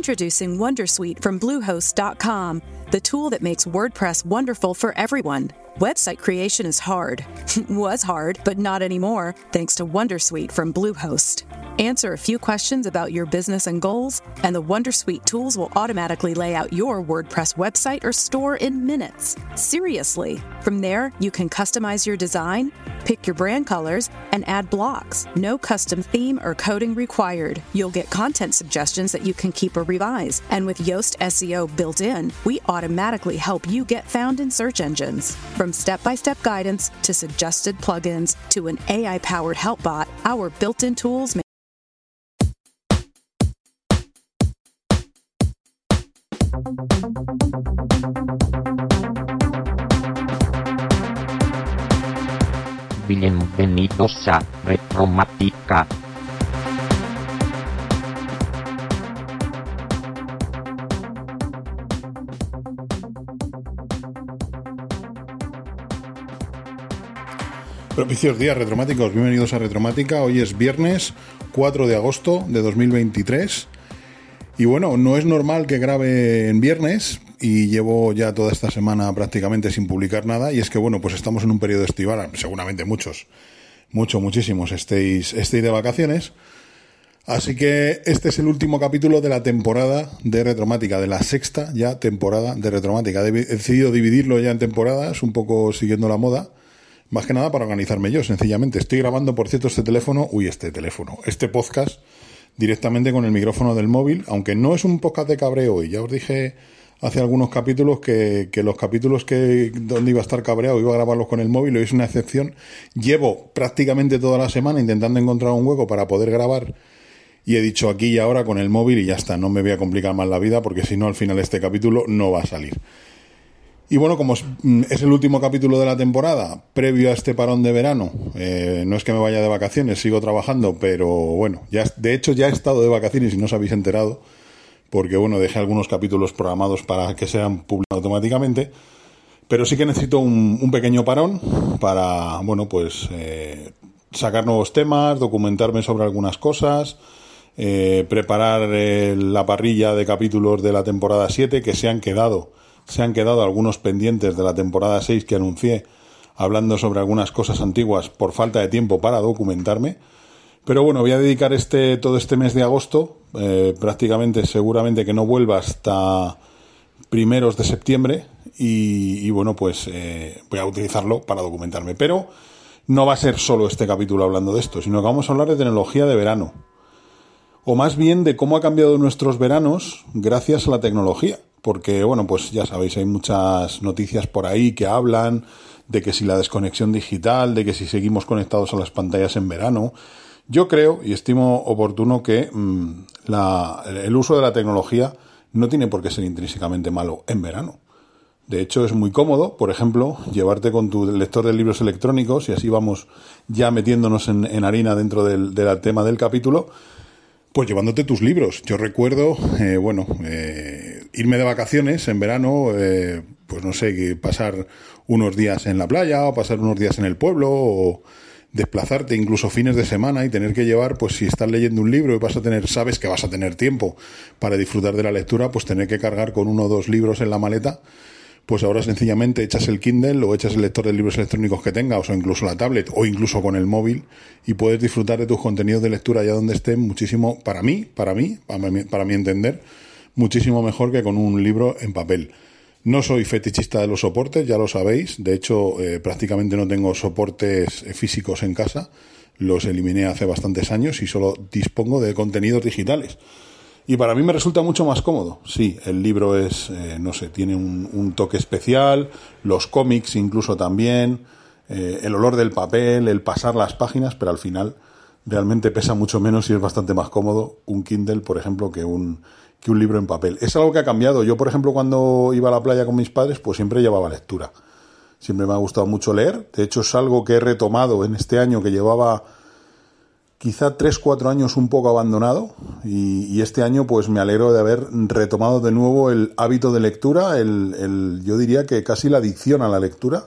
Introducing Wondersuite from Bluehost.com, the tool that makes WordPress wonderful for everyone. Website creation is hard. Was hard, but not anymore, thanks to Wondersuite from Bluehost. Answer a few questions about your business and goals, and the Wondersuite tools will automatically lay out your WordPress website or store in minutes. Seriously. From there, you can customize your design, pick your brand colors, and add blocks. No custom theme or coding required. You'll get content suggestions that you can keep or revise. And with Yoast SEO built in, we automatically help you get found in search engines. From step-by-step guidance to suggested plugins to an AI-powered help bot, our built-in tools make Bienvenidos a Retromática. Propicios días retromáticos, bienvenidos a Retromática. Hoy es viernes 4 de agosto de 2023 y bueno, no es normal que grabe en viernes y llevo ya toda esta semana prácticamente sin publicar nada, y es que bueno, pues estamos en un periodo estival, seguramente muchísimos estéis de vacaciones, así que este es el último capítulo de la temporada de Retromática, de la sexta ya temporada de Retromática. He decidido dividirlo ya en temporadas, un poco siguiendo la moda. Más que nada para organizarme yo, sencillamente. Estoy grabando, por cierto, este podcast directamente con el micrófono del móvil, aunque no es un podcast de cabreo. Y ya os dije hace algunos capítulos que los capítulos donde iba a estar cabreado iba a grabarlos con el móvil. Hoy es una excepción. Llevo prácticamente toda la semana intentando encontrar un hueco para poder grabar y he dicho aquí y ahora con el móvil y ya está. No me voy a complicar más la vida porque si no al final este capítulo no va a salir. Y bueno, como es el último capítulo de la temporada, previo a este parón de verano, no es que me vaya de vacaciones, sigo trabajando, pero bueno, de hecho ya he estado de vacaciones y no os habéis enterado, porque bueno, dejé algunos capítulos programados para que sean publicados automáticamente, pero sí que necesito un pequeño parón para, bueno, pues sacar nuevos temas, documentarme sobre algunas cosas, preparar la parrilla de capítulos de la temporada 7 que se han quedado algunos pendientes de la temporada 6 que anuncié, hablando sobre algunas cosas antiguas por falta de tiempo para documentarme. Pero bueno, voy a dedicar todo este mes de agosto, prácticamente seguramente que no vuelva hasta primeros de septiembre y bueno, pues voy a utilizarlo para documentarme. Pero no va a ser solo este capítulo hablando de esto, sino que vamos a hablar de tecnología de verano. O más bien de cómo ha cambiado nuestros veranos gracias a la tecnología. Porque, bueno, pues ya sabéis, hay muchas noticias por ahí que hablan de que si la desconexión digital, de que si seguimos conectados a las pantallas en verano. Yo creo y estimo oportuno que el uso de la tecnología no tiene por qué ser intrínsecamente malo en verano. De hecho, es muy cómodo, por ejemplo, llevarte con tu lector de libros electrónicos, y así vamos ya metiéndonos en harina dentro del tema del capítulo, pues llevándote tus libros. Yo recuerdo, irme de vacaciones en verano, pues no sé, pasar unos días en la playa o pasar unos días en el pueblo o desplazarte incluso fines de semana y tener que llevar, pues si estás leyendo un libro y sabes que vas a tener tiempo para disfrutar de la lectura, pues tener que cargar con 1 o 2 libros en la maleta. Pues ahora sencillamente echas el Kindle o echas el lector de libros electrónicos que tengas, o incluso la tablet, o incluso con el móvil, y puedes disfrutar de tus contenidos de lectura allá donde estén muchísimo, para mi entender, muchísimo mejor que con un libro en papel. No soy fetichista de los soportes, ya lo sabéis. De hecho, prácticamente no tengo soportes físicos en casa. Los eliminé hace bastantes años y solo dispongo de contenidos digitales. Y para mí me resulta mucho más cómodo. Sí, el libro es, tiene un toque especial, los cómics incluso también, el olor del papel, el pasar las páginas, pero al final realmente pesa mucho menos y es bastante más cómodo un Kindle, por ejemplo, que un libro en papel. Es algo que ha cambiado. Yo, por ejemplo, cuando iba a la playa con mis padres, pues siempre llevaba lectura. Siempre me ha gustado mucho leer. De hecho, es algo que he retomado en este año, que llevaba quizá 3-4 años un poco abandonado, y este año pues me alegro de haber retomado de nuevo el hábito de lectura, yo diría que casi la adicción a la lectura.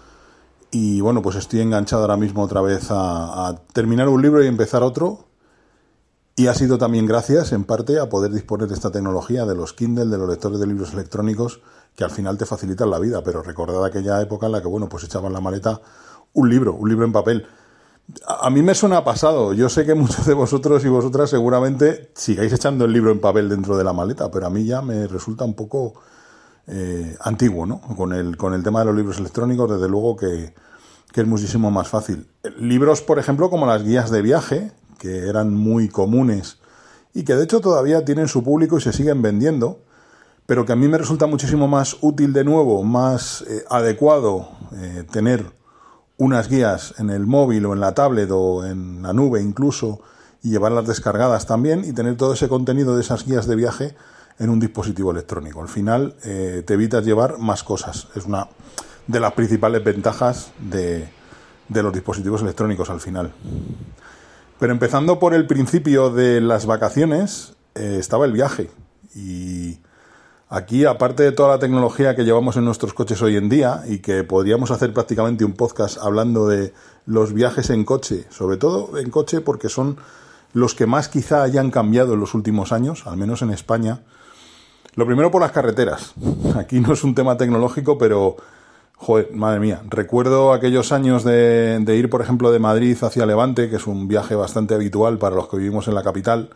Y bueno, pues estoy enganchado ahora mismo otra vez a terminar un libro y empezar otro, Y ha sido también gracias, en parte, a poder disponer de esta tecnología de los Kindle, de los lectores de libros electrónicos, que al final te facilitan la vida. Pero recordad aquella época en la que, bueno, pues echaban en la maleta un libro en papel. A mí me suena pasado. Yo sé que muchos de vosotros y vosotras seguramente sigáis echando el libro en papel dentro de la maleta, pero a mí ya me resulta un poco antiguo, ¿no? Con el tema de los libros electrónicos, desde luego que es muchísimo más fácil. Libros, por ejemplo, como las guías de viaje, que eran muy comunes y que de hecho todavía tienen su público y se siguen vendiendo, pero que a mí me resulta muchísimo más útil, de nuevo, más adecuado tener unas guías en el móvil o en la tablet o en la nube incluso, y llevarlas descargadas también, y tener todo ese contenido de esas guías de viaje en un dispositivo electrónico. Al final te evitas llevar más cosas. Es una de las principales ventajas de los dispositivos electrónicos al final. Pero empezando por el principio de las vacaciones, estaba el viaje. Y aquí, aparte de toda la tecnología que llevamos en nuestros coches hoy en día, y que podríamos hacer prácticamente un podcast hablando de los viajes en coche, sobre todo en coche porque son los que más quizá hayan cambiado en los últimos años, al menos en España. Lo primero, por las carreteras. Aquí no es un tema tecnológico, pero joder, madre mía, recuerdo aquellos años de ir, por ejemplo, de Madrid hacia Levante, que es un viaje bastante habitual para los que vivimos en la capital,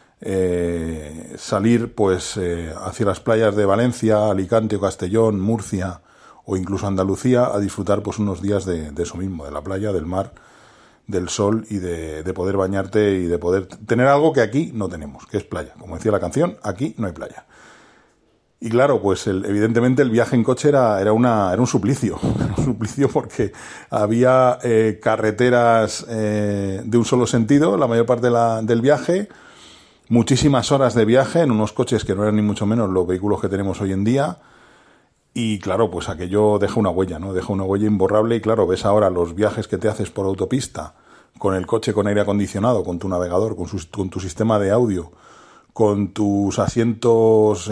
salir pues hacia las playas de Valencia, Alicante o Castellón, Murcia o incluso Andalucía, a disfrutar pues unos días de eso mismo, de la playa, del mar, del sol y de poder bañarte y de poder tener algo que aquí no tenemos, que es playa. Como decía la canción, aquí no hay playa. Y claro, pues evidentemente el viaje en coche era un suplicio. Era un suplicio porque había carreteras de un solo sentido la mayor parte del viaje, muchísimas horas de viaje en unos coches que no eran ni mucho menos los vehículos que tenemos hoy en día. Y claro, pues aquello deja una huella, ¿no? Deja una huella imborrable. Y claro, ves ahora los viajes que te haces por autopista, con el coche con aire acondicionado, con tu navegador, con tu sistema de audio, con tus asientos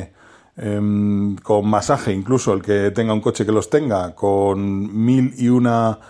con masaje, incluso el que tenga un coche que los tenga, con 1001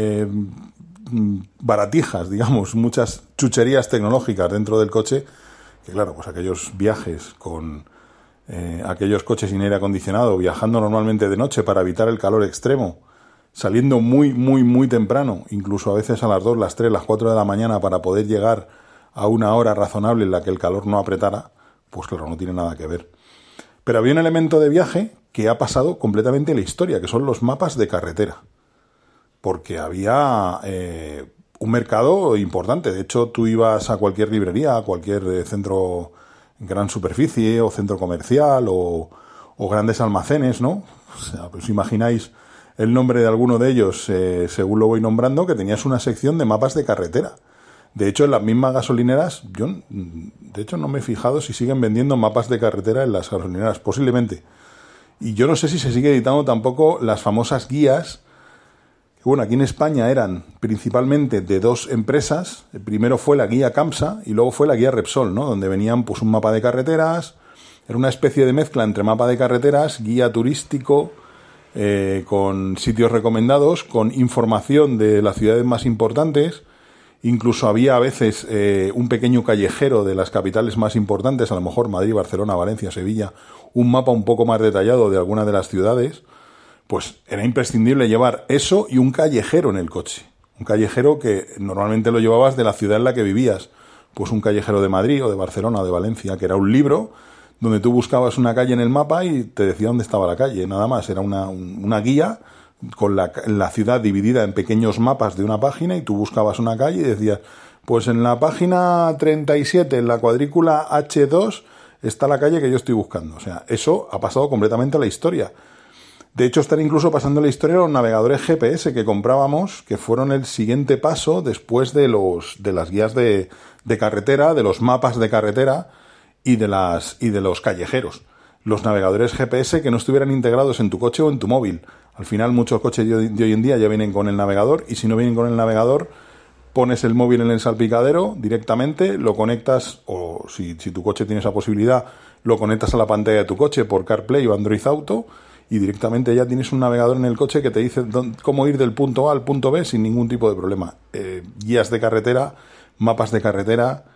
baratijas, digamos, muchas chucherías tecnológicas dentro del coche, que claro, pues aquellos viajes con aquellos coches sin aire acondicionado, viajando normalmente de noche para evitar el calor extremo, saliendo muy, muy, muy temprano, incluso a veces a las 2, las 3, las 4 de la mañana para poder llegar a una hora razonable en la que el calor no apretara, pues claro, no tiene nada que ver. Pero había un elemento de viaje que ha pasado completamente en la historia, que son los mapas de carretera. Porque había un mercado importante. De hecho, tú ibas a cualquier librería, a cualquier centro, gran superficie o centro comercial o grandes almacenes, ¿no? O sea, pues imagináis el nombre de alguno de ellos, según lo voy nombrando, que tenías una sección de mapas de carretera. De hecho, en las mismas gasolineras, yo de hecho no me he fijado si siguen vendiendo mapas de carretera en las gasolineras, posiblemente. Y yo no sé si se sigue editando tampoco las famosas guías, que bueno, aquí en España eran principalmente de dos empresas. El primero fue la guía Campsa y luego fue la guía Repsol, ¿no? Donde venían pues un mapa de carreteras, era una especie de mezcla entre mapa de carreteras, guía turístico, con sitios recomendados, con información de las ciudades más importantes. Incluso había a veces un pequeño callejero de las capitales más importantes, a lo mejor Madrid, Barcelona, Valencia, Sevilla, un mapa un poco más detallado de alguna de las ciudades. Pues era imprescindible llevar eso y un callejero en el coche. Un callejero que normalmente lo llevabas de la ciudad en la que vivías. Pues un callejero de Madrid o de Barcelona o de Valencia, que era un libro donde tú buscabas una calle en el mapa y te decía dónde estaba la calle. Nada más, era una guía con la ciudad dividida en pequeños mapas de una página, y tú buscabas una calle y decías, pues en la página 37, en la cuadrícula H2, está la calle que yo estoy buscando. O sea, eso ha pasado completamente a la historia. De hecho, están incluso pasando a la historia los navegadores GPS que comprábamos, que fueron el siguiente paso después de las guías de carretera, de los mapas de carretera y de los callejeros. Los navegadores GPS que no estuvieran integrados en tu coche o en tu móvil. Al final muchos coches de hoy en día ya vienen con el navegador, y si no vienen con el navegador, pones el móvil en el salpicadero directamente, lo conectas, o si tu coche tiene esa posibilidad, lo conectas a la pantalla de tu coche por CarPlay o Android Auto, y directamente ya tienes un navegador en el coche que te dice cómo ir del punto A al punto B sin ningún tipo de problema. Guías de carretera, mapas de carretera,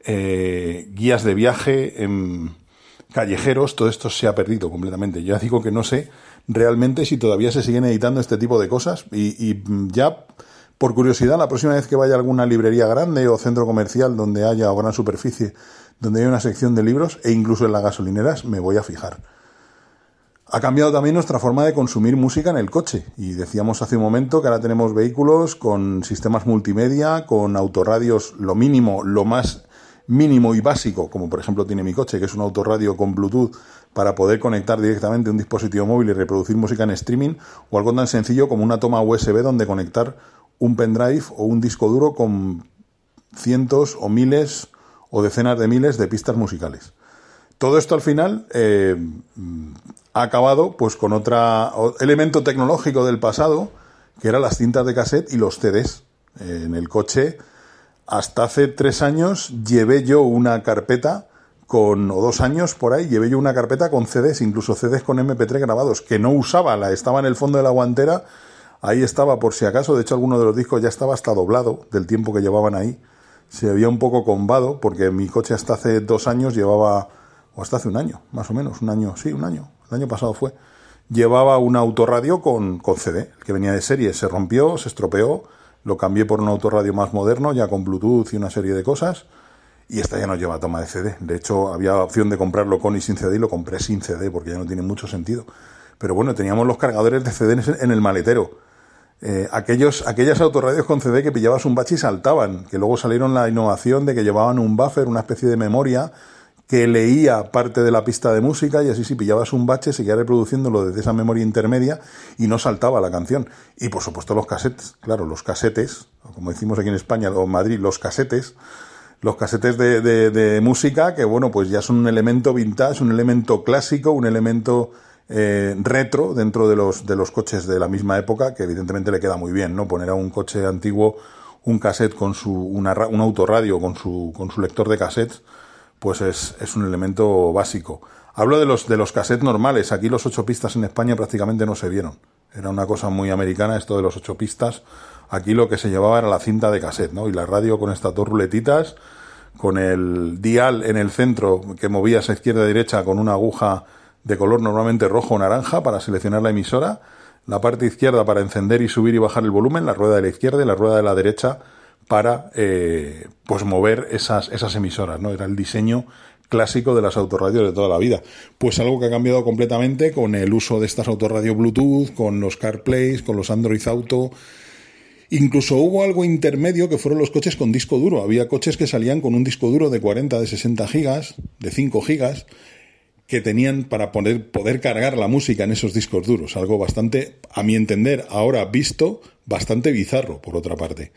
guías de viaje, callejeros, todo esto se ha perdido completamente. Yo digo que no sé realmente si todavía se siguen editando este tipo de cosas y ya por curiosidad, la próxima vez que vaya a alguna librería grande o centro comercial donde haya o gran superficie, donde haya una sección de libros e incluso en las gasolineras, me voy a fijar. Ha cambiado también nuestra forma de consumir música en el coche y decíamos hace un momento que ahora tenemos vehículos con sistemas multimedia, con autorradios lo mínimo, lo más mínimo y básico, como por ejemplo tiene mi coche, que es un autorradio con Bluetooth para poder conectar directamente un dispositivo móvil y reproducir música en streaming, o algo tan sencillo como una toma USB donde conectar un pendrive o un disco duro con cientos o miles o decenas de miles de pistas musicales. Todo esto al final ha acabado pues con otro elemento tecnológico del pasado, que eran las cintas de cassette y los CDs. En el coche, hasta hace 3 años, llevé yo una carpeta o 2 años por ahí, llevé yo una carpeta con CDs, incluso CDs con MP3 grabados, que no usaba, estaba en el fondo de la guantera, ahí estaba por si acaso. De hecho, alguno de los discos ya estaba hasta doblado del tiempo que llevaban ahí. Se había un poco combado, porque mi coche hasta hace 2 años llevaba, o hasta hace un año, más o menos, un año, el año pasado fue, llevaba un autorradio con CD, que venía de serie, se rompió, se estropeó, lo cambié por un autorradio más moderno, ya con Bluetooth y una serie de cosas, y esta ya no lleva toma de CD. De hecho, había opción de comprarlo con y sin CD, y lo compré sin CD, porque ya no tiene mucho sentido. Pero bueno, teníamos los cargadores de CD en el maletero. Aquellas autorradios con CD que pillabas un bache y saltaban, que luego salieron la innovación de que llevaban un buffer, una especie de memoria, que leía parte de la pista de música y así si pillabas un bache seguía reproduciéndolo desde esa memoria intermedia y no saltaba la canción. Y por supuesto los cassettes, claro, los casetes, como decimos aquí en España o en Madrid, los casetes de música, que bueno, pues ya son un elemento vintage, un elemento clásico, un elemento retro dentro de los coches de la misma época, que evidentemente le queda muy bien, ¿no? Poner a un coche antiguo un cassette con un autorradio con su lector de cassettes, pues es un elemento básico. Hablo de los cassettes normales. Aquí los 8 pistas en España prácticamente no se vieron. Era una cosa muy americana esto de los 8 pistas. Aquí lo que se llevaba era la cinta de cassette, ¿no? Y la radio con estas 2 ruletitas, con el dial en el centro que movías a izquierda y derecha con una aguja de color normalmente rojo o naranja para seleccionar la emisora, la parte izquierda para encender y subir y bajar el volumen, la rueda de la izquierda y la rueda de la derecha para pues mover esas emisoras, ¿no? Era el diseño clásico de las autorradios de toda la vida. Pues algo que ha cambiado completamente con el uso de estas autorradios Bluetooth, con los CarPlays, con los Android Auto. Incluso hubo algo intermedio que fueron los coches con disco duro. Había coches que salían con un disco duro de 40, de 60 gigas, de 5 gigas, que tenían para poder cargar la música en esos discos duros. Algo bastante, a mi entender, ahora visto, bastante bizarro, por otra parte.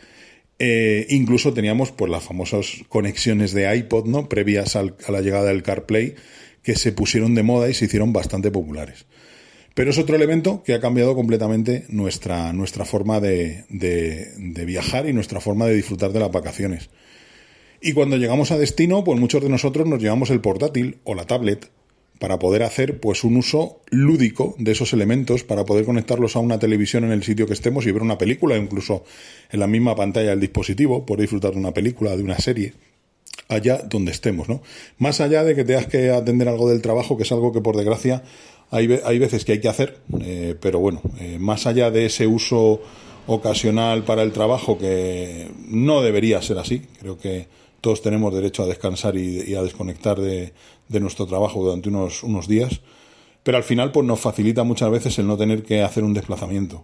Incluso teníamos pues las famosas conexiones de iPod, ¿no? Previas a la llegada del CarPlay, que se pusieron de moda y se hicieron bastante populares. Pero es otro elemento que ha cambiado completamente nuestra forma de viajar y nuestra forma de disfrutar de las vacaciones. Y cuando llegamos a destino, pues muchos de nosotros nos llevamos el portátil o la tablet para poder hacer pues un uso lúdico de esos elementos, para poder conectarlos a una televisión en el sitio que estemos y ver una película, incluso en la misma pantalla del dispositivo, poder disfrutar de una película, de una serie, allá donde estemos, ¿no? Más allá de que tengas que atender algo del trabajo, que es algo que por desgracia hay veces que hay que hacer, pero bueno, más allá de ese uso ocasional para el trabajo, que no debería ser así, creo que todos tenemos derecho a descansar y a desconectar de nuestro trabajo durante unos días, pero al final pues nos facilita muchas veces el no tener que hacer un desplazamiento.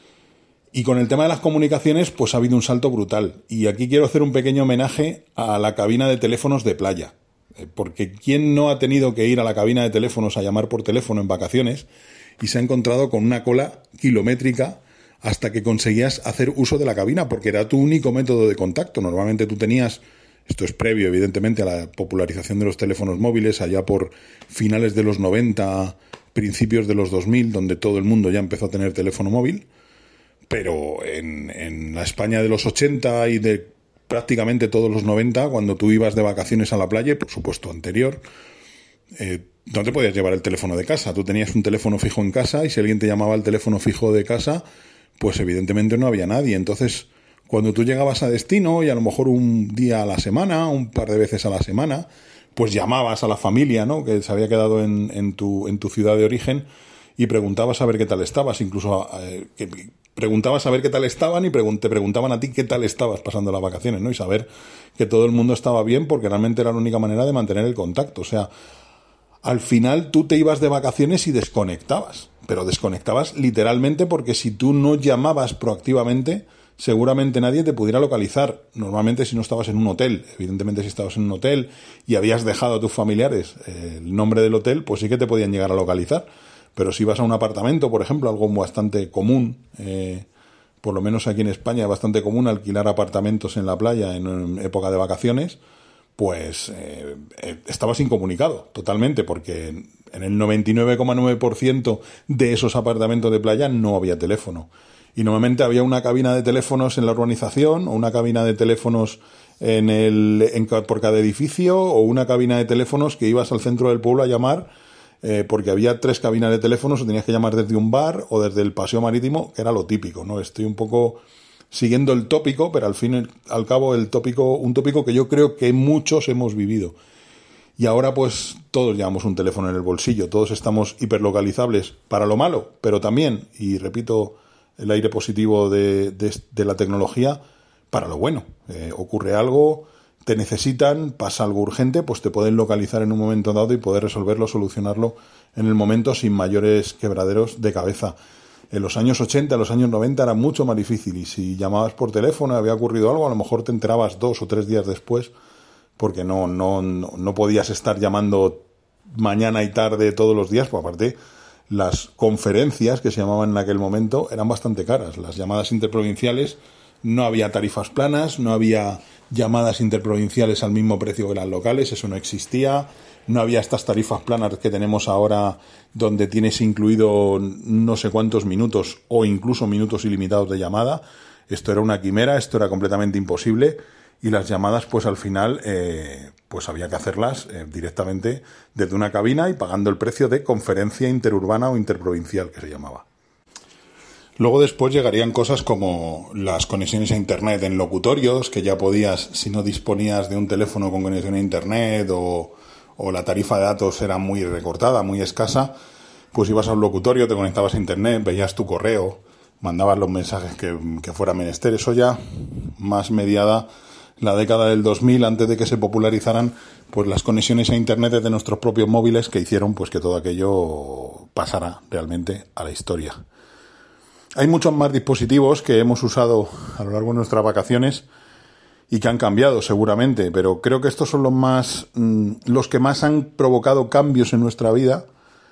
Y con el tema de las comunicaciones pues ha habido un salto brutal, y aquí quiero hacer un pequeño homenaje a la cabina de teléfonos de playa, porque ¿quién no ha tenido que ir a la cabina de teléfonos a llamar por teléfono en vacaciones y se ha encontrado con una cola kilométrica hasta que conseguías hacer uso de la cabina, porque era tu único método de contacto? Normalmente tú tenías, esto es previo evidentemente a la popularización de los teléfonos móviles, allá por finales de los 90, principios de los 2000, donde todo el mundo ya empezó a tener teléfono móvil, pero en la España de los 80 y de prácticamente todos los 90, cuando tú ibas de vacaciones a la playa, por supuesto anterior, no te podías llevar el teléfono de casa. Tú tenías un teléfono fijo en casa y si alguien te llamaba al teléfono fijo de casa, pues evidentemente no había nadie. Entonces, Cuando tú llegabas a destino y a lo mejor un día a la semana, un par de veces a la semana, pues llamabas a la familia, ¿no?, que se había quedado en tu ciudad de origen, y preguntabas a ver qué tal estabas, incluso preguntabas a ver qué tal estaban y te preguntaban a ti qué tal estabas pasando las vacaciones, ¿no? Y saber que todo el mundo estaba bien, porque realmente era la única manera de mantener el contacto. O sea, al final tú te ibas de vacaciones y desconectabas, pero desconectabas literalmente, porque si tú no llamabas proactivamente, seguramente nadie te pudiera localizar. Normalmente si no estabas en un hotel, evidentemente si estabas en un hotel y habías dejado a tus familiares el nombre del hotel, pues sí que te podían llegar a localizar. Pero si vas a un apartamento, por ejemplo, algo bastante común, por lo menos aquí en España es bastante común alquilar apartamentos en la playa en época de vacaciones, pues estabas incomunicado totalmente, porque en el 99,9% de esos apartamentos de playa no había teléfono. Y normalmente había una cabina de teléfonos en la urbanización, o una cabina de teléfonos por cada edificio, o una cabina de teléfonos que ibas al centro del pueblo a llamar, porque había 3 cabinas de teléfonos, o tenías que llamar desde un bar o desde el paseo marítimo, que era lo típico, ¿no? Estoy un poco siguiendo el tópico, pero al fin y al cabo un tópico que yo creo que muchos hemos vivido. Y ahora pues todos llevamos un teléfono en el bolsillo, todos estamos hiperlocalizables, para lo malo, pero también, y repito el aire positivo de la tecnología, para lo bueno. Ocurre algo, te necesitan, pasa algo urgente, pues te pueden localizar en un momento dado y poder resolverlo, solucionarlo en el momento sin mayores quebraderos de cabeza. En los años 80, en los años 90 era mucho más difícil, y si llamabas por teléfono y había ocurrido algo, a lo mejor te enterabas 2 o 3 días después, porque no podías estar llamando mañana y tarde todos los días. Pues aparte, las conferencias, que se llamaban en aquel momento, eran bastante caras. Las llamadas interprovinciales, no había tarifas planas, no había llamadas interprovinciales al mismo precio que las locales, eso no existía. No había estas tarifas planas que tenemos ahora, donde tienes incluido no sé cuántos minutos o incluso minutos ilimitados de llamada. Esto era una quimera, esto era completamente imposible, y las llamadas pues al final pues había que hacerlas directamente desde una cabina y pagando el precio de conferencia interurbana o interprovincial, que se llamaba. Luego después llegarían cosas como las conexiones a internet en locutorios, que ya podías, si no disponías de un teléfono con conexión a internet o la tarifa de datos era muy recortada, muy escasa, pues ibas a un locutorio, te conectabas a internet, veías tu correo, mandabas los mensajes que fuera menester. Eso ya más mediada la década del 2000, antes de que se popularizaran pues las conexiones a internet de nuestros propios móviles, que hicieron pues que todo aquello pasara realmente a la historia. Hay muchos más dispositivos que hemos usado a lo largo de nuestras vacaciones y que han cambiado seguramente, pero creo que estos son los que más han provocado cambios en nuestra vida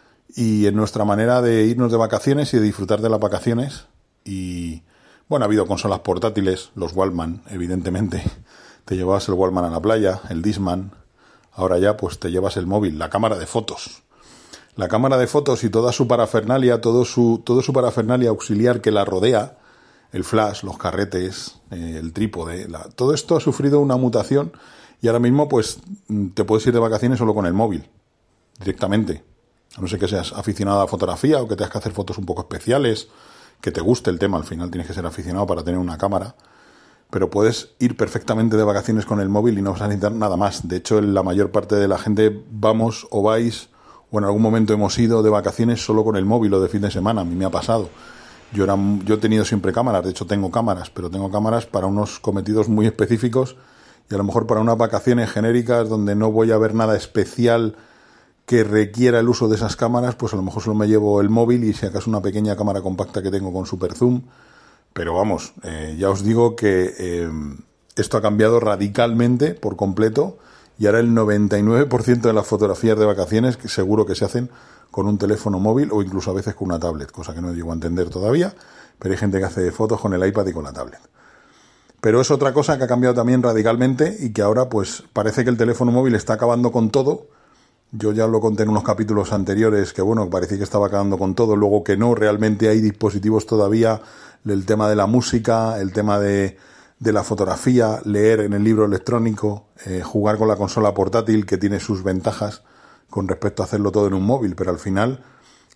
y en nuestra manera de irnos de vacaciones y de disfrutar de las vacaciones. Y bueno, ha habido consolas portátiles, los Walkman, evidentemente. Te llevabas el Walkman a la playa, el Discman. Ahora ya pues te llevas el móvil, la cámara de fotos. La cámara de fotos y toda su parafernalia, todo su parafernalia auxiliar que la rodea, el flash, los carretes, el trípode, todo esto ha sufrido una mutación, y ahora mismo pues te puedes ir de vacaciones solo con el móvil, directamente. A no ser que seas aficionado a la fotografía o que tengas que hacer fotos un poco especiales, que te guste el tema. Al final tienes que ser aficionado para tener una cámara, pero puedes ir perfectamente de vacaciones con el móvil y no vas a necesitar nada más. De hecho, la mayor parte de la gente vamos o vais, o en algún momento hemos ido de vacaciones solo con el móvil o de fin de semana. A mí me ha pasado. Yo he tenido siempre cámaras, de hecho tengo cámaras, pero tengo cámaras para unos cometidos muy específicos, y a lo mejor para unas vacaciones genéricas donde no voy a ver nada especial que requiera el uso de esas cámaras, pues a lo mejor solo me llevo el móvil y si acaso una pequeña cámara compacta que tengo con super zoom. Pero vamos, ya os digo que esto ha cambiado radicalmente, por completo, y ahora el 99% de las fotografías de vacaciones que seguro que se hacen con un teléfono móvil o incluso a veces con una tablet, cosa que no llego a entender todavía, pero hay gente que hace fotos con el iPad y con la tablet. Pero es otra cosa que ha cambiado también radicalmente y que ahora pues parece que el teléfono móvil está acabando con todo. Yo ya lo conté en unos capítulos anteriores que bueno, parecía que estaba acabando con todo, luego que no, realmente hay dispositivos todavía, el tema de la música, el tema de la fotografía, leer en el libro electrónico, jugar con la consola portátil, que tiene sus ventajas con respecto a hacerlo todo en un móvil, pero al final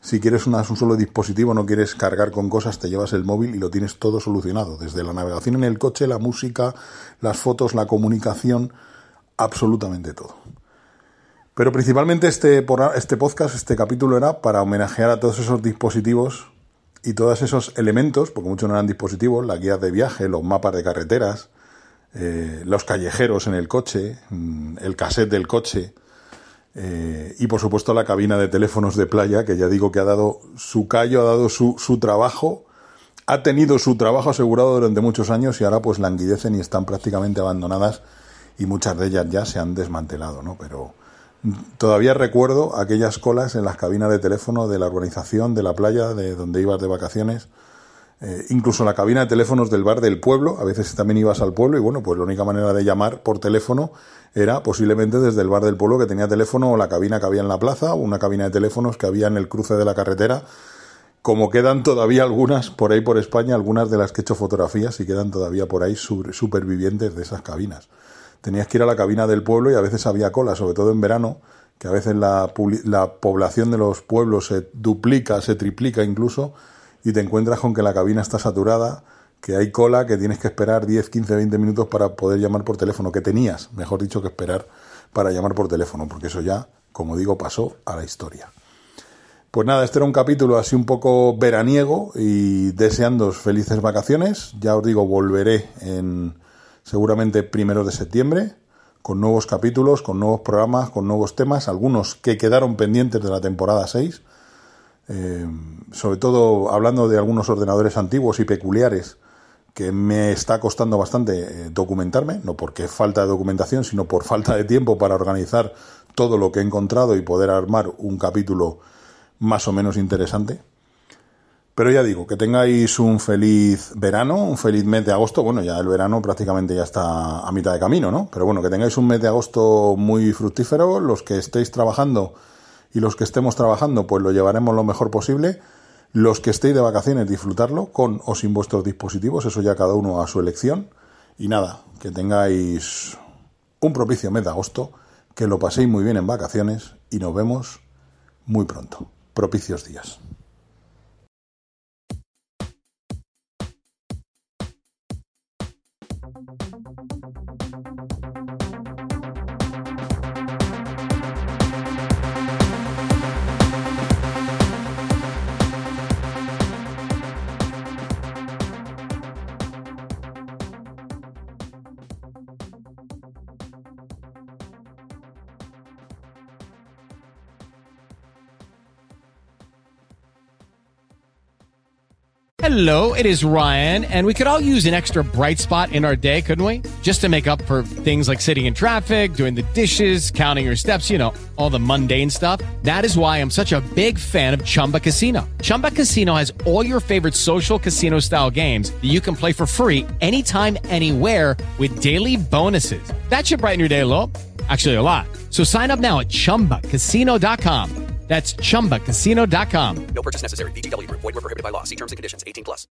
Si quieres un solo dispositivo, no quieres cargar con cosas, te llevas el móvil y lo tienes todo solucionado. Desde la navegación en el coche, la música, las fotos, la comunicación, absolutamente todo. Pero principalmente este podcast, este capítulo era para homenajear a todos esos dispositivos y todos esos elementos, porque muchos no eran dispositivos, las guías de viaje, los mapas de carreteras, los callejeros en el coche, el cassette del coche, y por supuesto la cabina de teléfonos de playa, que ya digo que ha dado su callo, ha dado su trabajo, ha tenido su trabajo asegurado durante muchos años y ahora pues languidecen y están prácticamente abandonadas y muchas de ellas ya se han desmantelado, ¿no? Pero todavía recuerdo aquellas colas en las cabinas de teléfono de la urbanización, de la playa, de donde ibas de vacaciones, incluso la cabina de teléfonos del bar del pueblo. A veces también ibas al pueblo y bueno, pues la única manera de llamar por teléfono era posiblemente desde el bar del pueblo que tenía teléfono, o la cabina que había en la plaza, o una cabina de teléfonos que había en el cruce de la carretera, como quedan todavía algunas por ahí por España, algunas de las que he hecho fotografías y quedan todavía por ahí supervivientes de esas cabinas. Tenías que ir a la cabina del pueblo y a veces había cola, sobre todo en verano, que a veces la población de los pueblos se duplica, se triplica incluso, y te encuentras con que la cabina está saturada, que hay cola, que tienes que esperar 10, 15, 20 minutos para poder llamar por teléfono, que tenías, mejor dicho, que esperar para llamar por teléfono, porque eso ya, como digo, pasó a la historia. Pues nada, este era un capítulo así un poco veraniego y deseándoos felices vacaciones. Ya os digo, volveré seguramente 1 de septiembre, con nuevos capítulos, con nuevos programas, con nuevos temas, algunos que quedaron pendientes de la temporada 6, sobre todo hablando de algunos ordenadores antiguos y peculiares que me está costando bastante documentarme, no porque falta de documentación, sino por falta de tiempo para organizar todo lo que he encontrado y poder armar un capítulo más o menos interesante. Pero ya digo, que tengáis un feliz verano, un feliz mes de agosto. Bueno, ya el verano prácticamente ya está a mitad de camino, ¿no? Pero bueno, que tengáis un mes de agosto muy fructífero. Los que estéis trabajando y los que estemos trabajando, pues lo llevaremos lo mejor posible. Los que estéis de vacaciones, disfrutarlo con o sin vuestros dispositivos. Eso ya cada uno a su elección. Y nada, que tengáis un propicio mes de agosto, que lo paséis muy bien en vacaciones y nos vemos muy pronto. Propicios días. Hello, it is Ryan, and we could all use an extra bright spot in our day, couldn't we? Just to make up for things like sitting in traffic, doing the dishes, counting your steps, you know, all the mundane stuff. That is why I'm such a big fan of Chumba Casino. Chumba Casino has all your favorite social casino-style games that you can play for free anytime, anywhere with daily bonuses. That should brighten your day a little. Actually, a lot. So sign up now at ChumbaCasino.com. That's ChumbaCasino.com. No purchase necessary. VGW Group. Void where prohibited by law. See terms and conditions. 18+.